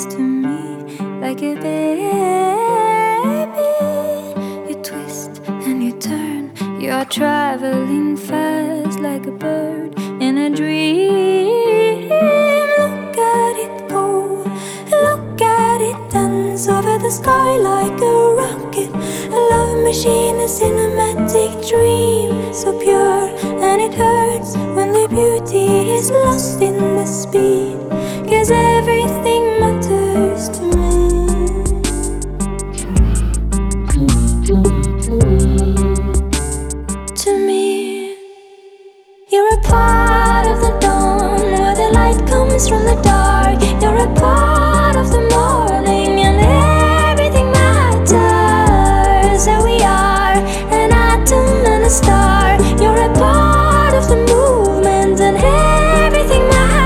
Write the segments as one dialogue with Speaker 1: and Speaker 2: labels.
Speaker 1: to me like a baby. You twist and you turn, you are traveling fast like a bird in a dream. Look at it go, look at it dance over the sky like a rocket. A love machine, a cinematic dream, so pure and it hurts when the beauty is lost in the speed. 'Cause everything matters to me. To me, you're a part of the dawn where the light comes from the dark. You're a part of the morning and everything matters. So we are an atom and a star. You're a part of the movement and everything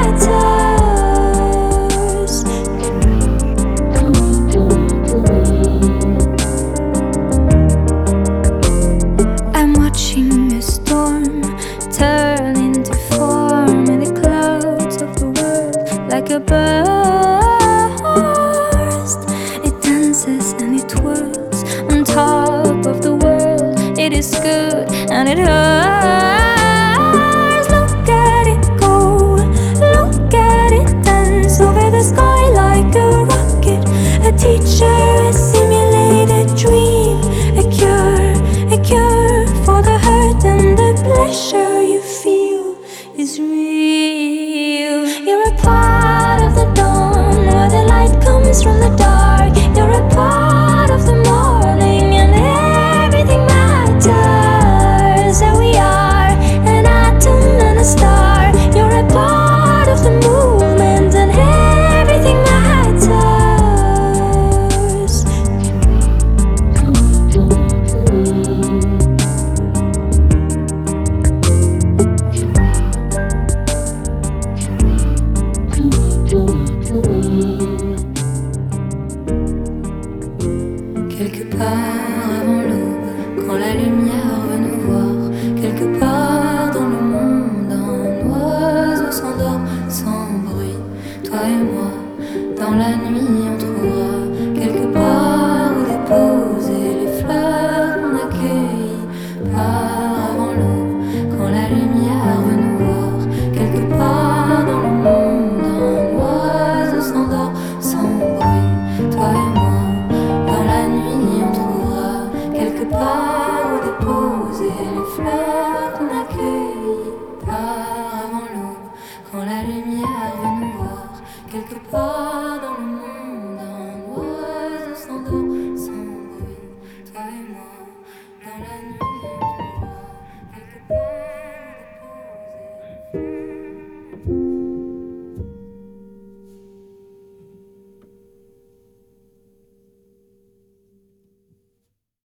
Speaker 1: matters. I'm watching a storm turn into form in the clouds of the world like a burst. It dances and it whirls on top of the world. It is good and it hurts. Look at it go, look at it dance over the sky like a rocket. A teacher, a simulated dream, a cure for the hurt and the pleasure you feel is real. You're a part of the dawn where the light comes from the dark. You're a part of the morning and everything matters. So we are an atom and a star. You're a part of the movement and everything matters. Quelque part avant l'aube, quand la lumière veut nous voir, quelque part dans le monde, un oiseau s'endort sans bruit. Toi et moi, dans la nuit, on trouvera quelque part où déposer les fleurs qu'on a cueillies. Part avant l'aube, quand la lumière veut nous voir, quelque part dans le monde, un oiseau s'endort sans bruit. Toi et moi, dans la nuit, on trouvera quelque part où déposer les fleurs qu'on a cueillies. Part avant l'aube, quand la lumière veut nous voir, quelque part.